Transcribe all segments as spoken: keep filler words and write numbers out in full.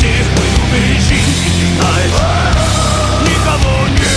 всех мы убежим, и ты знаешь, никого нет.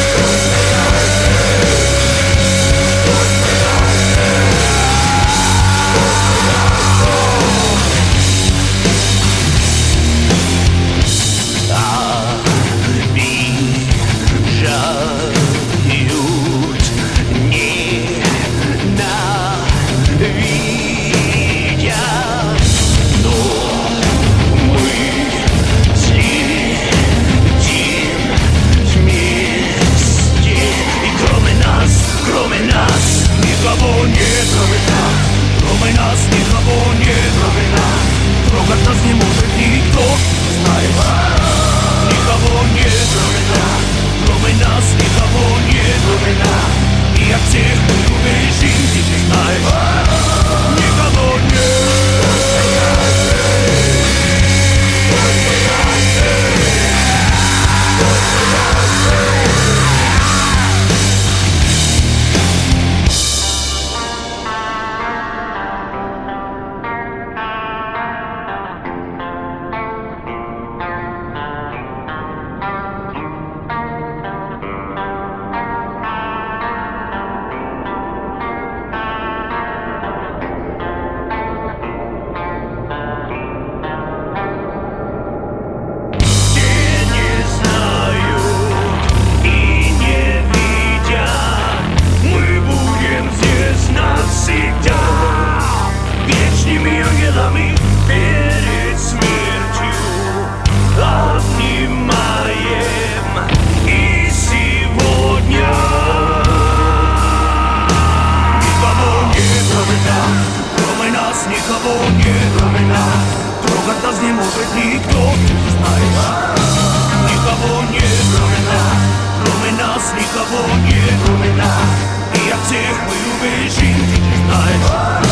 Никого нет, кроме нас, кроме нас никого нет, кроме нас. Трогать нас не может никто, знаешь. Никого нет, кроме нас, кроме нас никого нет, кроме нас. И от всех мы убежим, ты же знаешь. Никого нет. Перед смертью обнимаем и сегодня. Никого нет, кроме нас, кроме нас никого нет, кроме нас. Трогать нас не может никто, ты знаешь. Никого нет, кроме нас, кроме нас никого нет, кроме нас. И от всех мы убежим, ты знаешь.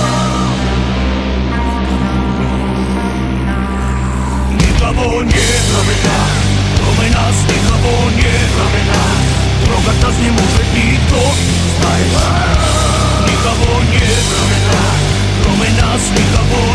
Никого нет, кроме нас, кроме нас никого нет, кроме нас. Трогать нас не может никто, знаешь. Никого нет, кроме нас, кроме нас никого